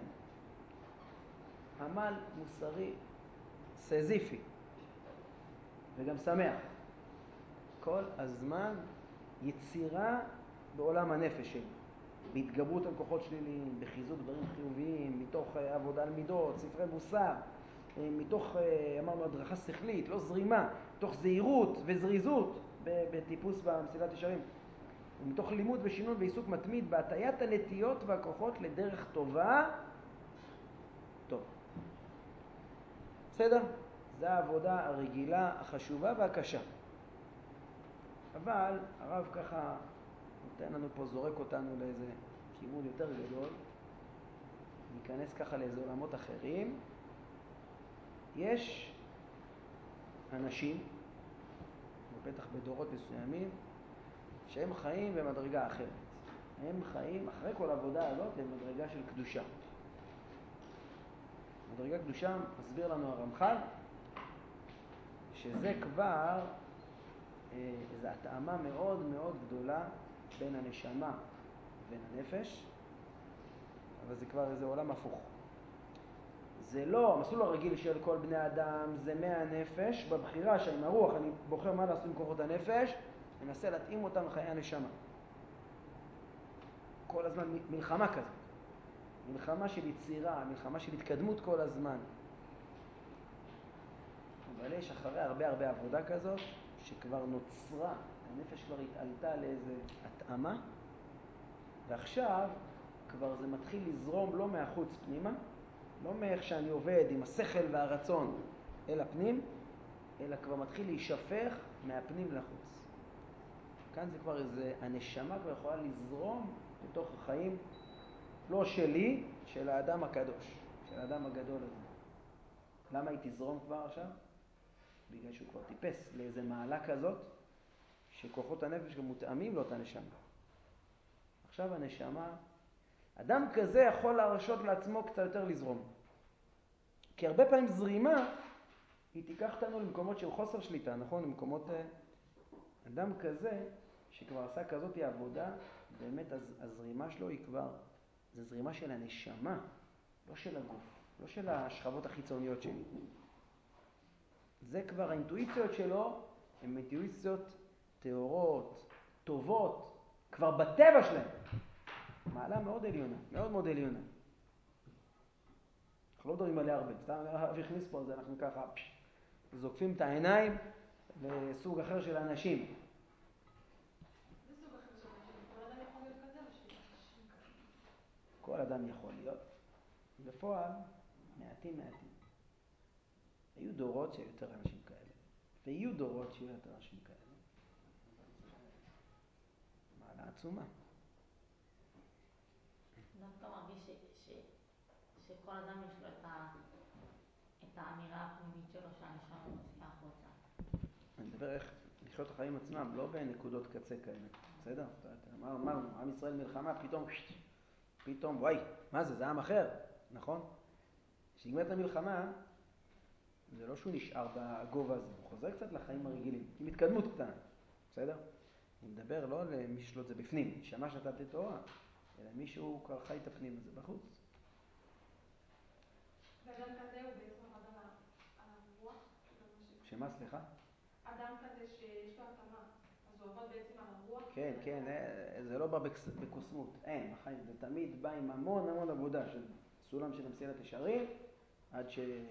עמל מוסרי סזיפי וגם שמח. כל הזמן יצירה בעולם הנפש שלי. בהתגברות על כוחות שליליים, בחיזוק דברים חיוביים, מתוך עבודה על מידות, ספרי מוסר, מתוך, אמרנו, הדרכה שכלית, לא זרימה, מתוך זהירות וזריזות בטיפוס במסילת ישרים. ומתוך לימוד ושינון ועיסוק מתמיד בהטיית הנטיות והכוחות לדרך טובה. טוב. בסדר? זו העבודה הרגילה, החשובה והקשה. אבל הרב ככה נותן לנו פה, זורק אותנו לאיזה כיוון יותר גדול. ניכנס ככה לאיזה עולמות אחרים. יש אנשים, בטח בדורות מסוימים, שהם חיים במדרגה אחרת. הם חיים אחרי כל העבודה הזאת במדרגה של קדושה. מדרגה קדושה, מסביר לנו הרמח"ל, שזה כבר איזו התאמה מאוד מאוד גדולה בין הנשמה ובין הנפש, אבל זה כבר איזה עולם הפוך. זה לא, המסלול הרגיל של כל בני אדם זה מהנפש, בבחירה שעם הרוח אני בוחר מה לעשות עם כוחות הנפש, מנסה להתאים אותם לחיי הנשמה. כל הזמן מלחמה כזאת. מלחמה של יצירה, מלחמה של התקדמות כל הזמן. אבל יש אחרי הרבה עבודה כזאת, שכבר נוצרה, הנפש כבר התעלתה לאיזה התאמה, ועכשיו כבר זה מתחיל לזרום לא מהחוץ פנימה, לא מאיך שאני עובד עם השכל והרצון אל הפנים, אלא כבר מתחיל להישפך מהפנים לחוץ. כאן זה כבר איזה, הנשמה כבר יכולה לזרום בתוך החיים, לא שלי, של האדם הקדוש, של האדם הגדול הזה. למה היא תזרום כבר עכשיו? בגלל שהוא כבר טיפס לאיזה מעלה כזאת, שכוחות הנפש גם מותאמים לאותה נשמה. עכשיו הנשמה, אדם כזה יכול להרשות לעצמו קצת יותר לזרום. כי הרבה פעמים זרימה, היא תיקח אותנו למקומות של חוסר שליטה, נכון? למקומות... אדם כזה, שכבר עשה כזאת עבודה, באמת הזרימה שלו היא כבר... זה זרימה של הנשמה, לא של הגוף, לא של השכבות החיצוניות שלי. זה כבר האינטואיציות שלו, הן אינטואיציות טהורות, טובות, כבר בטבע שלהם. מעלה מאוד עליונה, מאוד מאוד עליונה. אנחנו לא מדברים עליה הרבה, סתם הרב הכניס פה, אז אנחנו ככה זוקפים את העיניים לסוג אחר של אנשים. זה סוג אחר של אנשים, כל אדם יכול להיות כזה או שיש אנשים כאלה? כל אדם יכול להיות. בפועל, מעטים. היו דורות שהיו יותר אנשים כאלה, ויהיו דורות שיהיו יותר אנשים כאלה. מעלה עצומה. דווקא מרגיש שכל אדם יש לו את האמירה הפנימית שלו שהנשמה מוציאה החוצה. אני מדבר איך לחיות החיים עצמם, לא בנקודות קצה כאלה. בסדר? אמרנו, עם ישראל מלחמה, פתאום, וואי, מה זה? זה עם אחר, נכון? כשנגמרת המלחמה, זה לא שהוא נשאר בגובה הזה, הוא חוזר קצת לחיים הרגילים, עם התקדמות קטנה, בסדר? אני מדבר לא על מי שלו את זה בפנים, שמע שנתתי תורה, אלא מישהו כבר חי את הפנים הזה בחוץ. ואדם כזה הוא בעצם עבד על הרוח? שמה, סליחה? אדם כזה שיש לו התאמה, אז הוא עבד בעצם על הרוח? כן, זה לא בא בקוסמות, אין, בחיים, זה תמיד בא עם המון עבודה של סולם של מסילת ישרים, עד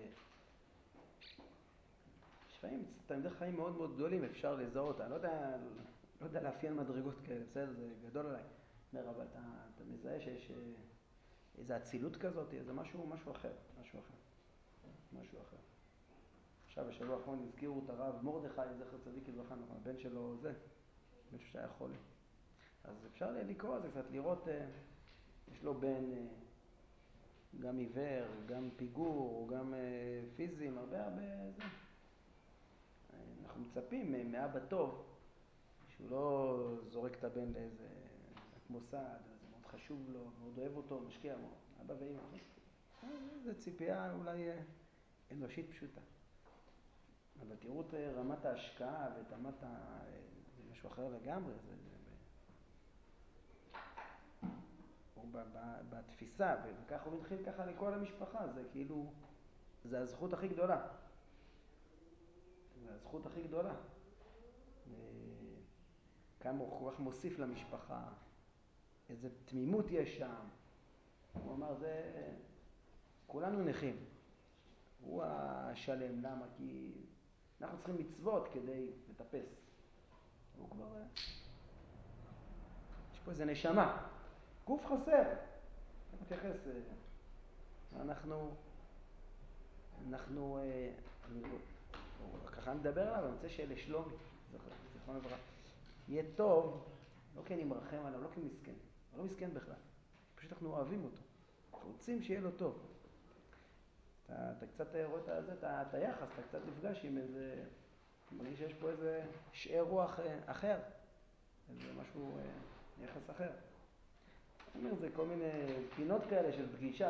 לפעמים תלמידי חיים מאוד מאוד גדולים אפשר לזהות, אני לא יודע לאפיין מדרגות כאלה, בסדר, זה גדול עליי. אומר, אבל אתה מזהה שיש איזו אצילות כזאת, איזה משהו אחר. עכשיו, בשבוע האחרון הזכירו את הרב מרדכי, זכר צדיק לברכה, נכון, הבן שלו זה, מישהו שהיה חולה. אז אפשר לקרוא את זה קצת, לראות, יש לו בן גם עיוור, גם פיגור, גם פיזיים, הרבה זה. אנחנו מצפים מאבא טוב, שהוא לא זורק את הבן לאיזה, כמו סעד, זה מאוד חשוב לו, מאוד אוהב אותו, משקיע מאוד. אבא ואמא, זו ציפייה אולי אנושית פשוטה. אבל תראו את רמת ההשקעה ואת רמת זה משהו אחר לגמרי. בתפיסה, וככה הוא מתחיל ככה לכל המשפחה, זה כאילו, זה הזכות הכי גדולה. כמה הוא כל כך מוסיף למשפחה, איזה תמימות יש שם. הוא אמר, כולנו נכים. הוא השלם, למה? כי אנחנו צריכים מצוות כדי לטפס. הוא כבר... יש פה איזה נשמה. גוף חסר. אני מתייחס... ככה מדבר עליו, אני רוצה שלשלומי, זכרון לברכה, יהיה טוב, לא כי אני מרחם עליו, לא כי מסכן. הוא לא מסכן בכלל. פשוט אנחנו אוהבים אותו. רוצים שיהיה לו טוב. אתה קצת רואה את היחס, אתה קצת נפגש עם איזה... מרגיש שיש פה איזה שאר רוח אחר. איזה משהו, יחס אחר. זאת אומרת, זה כל מיני פינות כאלה של פגישה,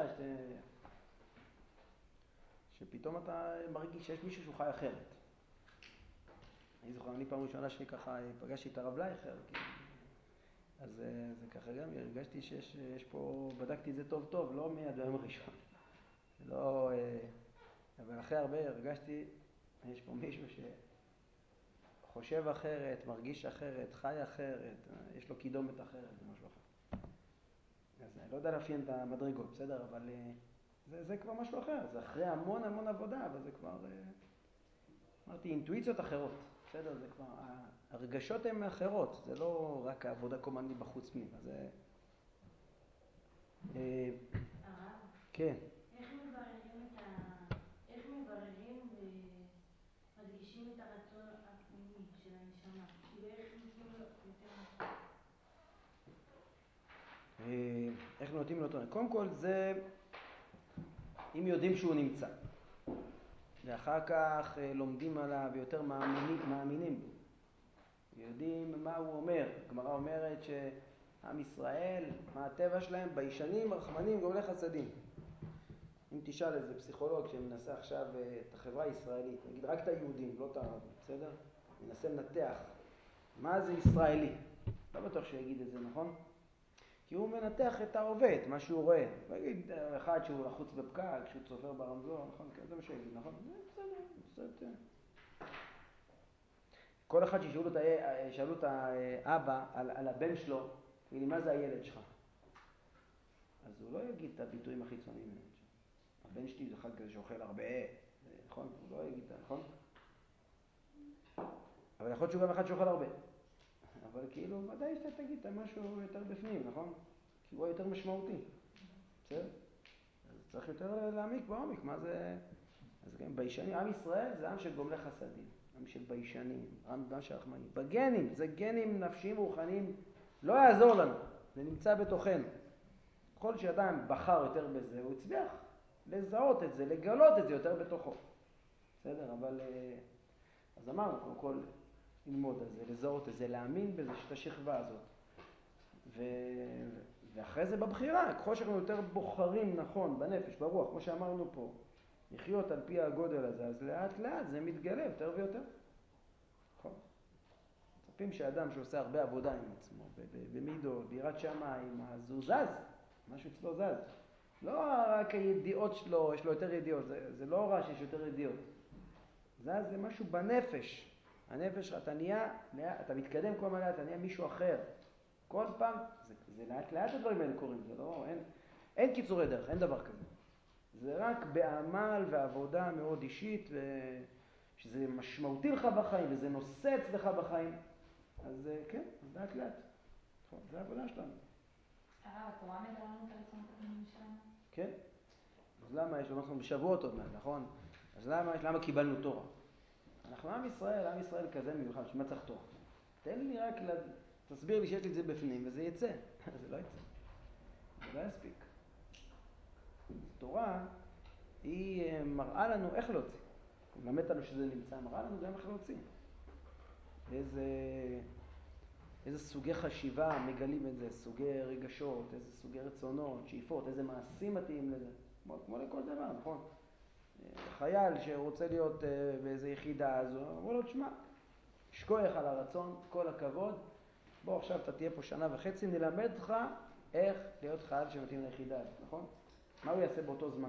שפתאום אתה מרגיש שיש מישהו שהוא חי אחרת. אני זוכר, אני פעם ראשונה שככה פגשתי את הרב לייכר, אז זה ככה גם הרגשתי שיש פה, בדקתי את זה טוב, לא מיד ביום הראשון. לא, אבל אחרי הרבה הרגשתי, יש פה מישהו שחושב אחרת, מרגיש אחרת, חי אחרת, יש לו קידומת אחרת, זה משהו אחר. אז אני לא יודע לאפיין את המדרגות, בסדר, אבל זה כבר משהו אחר, זה אחרי המון עבודה, אבל זה כבר, אמרתי, אינטואיציות אחרות, בסדר, זה כבר, הרגשות הן אחרות, זה לא רק העבודה קומנדית בחוץ פנימה, זה... הרב? כן. איך מבררים ומדגישים את הרצון הפנימי של הנשמה? כאילו איך נותנים לו יותר נכון? איך נותנים לו יותר? קודם כל זה, אם יודעים שהוא נמצא. ואחר כך לומדים עליו ויותר מאמינים בו. יודעים מה הוא אומר. הגמרא אומרת שעם ישראל, מה הטבע שלהם? ביישנים, רחמנים, גומלי חסדים. אם תשאל איזה פסיכולוג שמנסה עכשיו את החברה הישראלית, נגיד רק את היהודים, לא את הערבים, בסדר? מנסה לנתח מה זה ישראלי. לא בטוח שהוא יגיד את זה, נכון? כי הוא מנתח את העובד, מה שהוא רואה. הוא יגיד אחד שהוא לחוץ בפקק, שהוא צופר ברמזור, נכון? זה מה שהוא יגיד, נכון? זה בסדר, כל אחד ששאלו את האבא על הבן שלו, תגיד, מה זה הילד שלך? אז הוא לא יגיד את הביטויים החיצוניים. הבן שלי זה אחד כזה שאוכל הרבה, נכון? הוא לא יגיד את זה, נכון? אבל יכול להיות שהוא גם אחד שאוכל הרבה. אבל כאילו, ודאי שאתה תגיד את משהו יותר בפנים, נכון? כי הוא יותר משמעותי. בסדר? אז צריך יותר להעמיק בעומק, מה זה... אז גם ביישנים, עם ישראל זה עם של גומלי חסדים, עם של ביישנים, עם של רחמנים. בגנים, זה גנים נפשיים ורוחניים, לא יעזור לנו, זה נמצא בתוכנו. כל שאדם בחר יותר בזה, הוא הצליח לזהות את זה, לגלות את זה יותר בתוכו. בסדר? אבל... אז אמרנו, קודם כל, ללמוד על זה, לזהות את זה, להאמין בזה, שאת השכבה הזאת. ואחרי זה בבחירה, ככל שאנחנו יותר בוחרים נכון, בנפש, ברוח, כמו שאמרנו פה, לחיות על פי הגודל הזה, אז לאט לאט זה מתגלה יותר ויותר. נכון? מצפים שאדם שעושה הרבה עבודה עם עצמו, במידות, ביראת שמיים, אז הוא זז, משהו אצלו זז. לא רק הידיעות שלו, יש לו יותר ידיעות, זה לא רע שיש יותר ידיעות. זז זה משהו בנפש. הנפש, אתה מתקדם כל מיני, אתה נהיה מישהו אחר. כל פעם, זה לאט לאט הדברים האלה קורים, זה לא, אין קיצורי דרך, אין דבר כזה. זה רק בעמל ועבודה מאוד אישית, שזה משמעותי לך בחיים, וזה נושא אצלך בחיים. אז כן, אז לאט לאט. זה העבודה שלנו. הרב, התורה מדברת לנו את הרצונות הפנימיים שלנו? כן. אז למה יש לנו, אנחנו בשבועות עוד מעט, נכון? אז למה קיבלנו תורה? אנחנו עם ישראל כזה מיוחד, שמה צריך תורה? תן לי רק, תסביר לי שיש לי את זה בפנים, וזה יצא. זה לא יצא. זה לא יספיק. תורה היא מראה לנו איך להוציא. מלמד לנו שזה נמצא, מראה לנו גם איך להוציא. איזה סוגי חשיבה מגלים את זה, סוגי רגשות, איזה סוגי רצונות, שאיפות, איזה מעשים מתאים לזה. כמו לכל דבר, נכון? חייל שרוצה להיות באיזה יחידה, אז הוא אומר לו, תשמע, שכוח על הרצון, כל הכבוד, בוא עכשיו אתה תהיה פה 1.5 שנה, נלמד לך איך להיות חייל שמתאים ליחידה, נכון? מה הוא יעשה באותו זמן?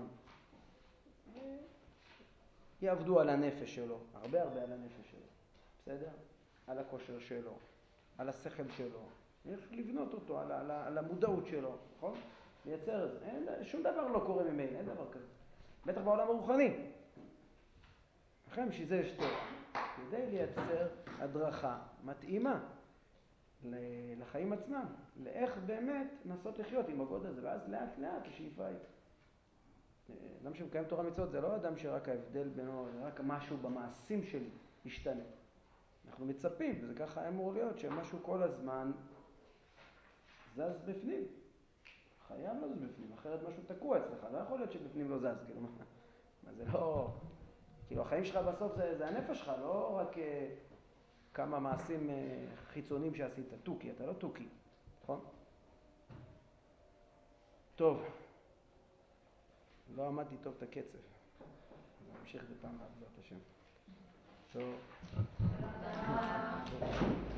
יעבדו על הנפש שלו, הרבה על הנפש שלו, בסדר? על הכושר שלו, על השכל שלו, איך לבנות אותו, על המודעות שלו, נכון? לייצר את זה. שום דבר לא קורה ממילא, אין דבר כזה. בטח בעולם הרוחני. לכן בשביל זה יש תורה, כדי לייצר הדרכה מתאימה לחיים עצמם, לאיך באמת לנסות לחיות עם הגודל הזה, ואז לאט לאט השאיפה היא. אדם שמקיים תורה מצוות זה לא אדם שרק ההבדל בינו, רק משהו במעשים שלי ישתנה. אנחנו מצפים, וזה ככה אמור להיות, שמשהו כל הזמן זז בפנים. חייב לזוז בפנים, אחרת משהו תקוע אצלך, לא יכול להיות שבפנים לא זז, כאילו, מה זה לא... כאילו החיים שלך בסוף זה הנפש שלך, לא רק כמה מעשים חיצוניים שעשית, תוקי, אתה לא תוקי, נכון? טוב, לא עמדתי טוב את הקצב, נמשיך בפעם הבאה, בעזרת השם. טוב.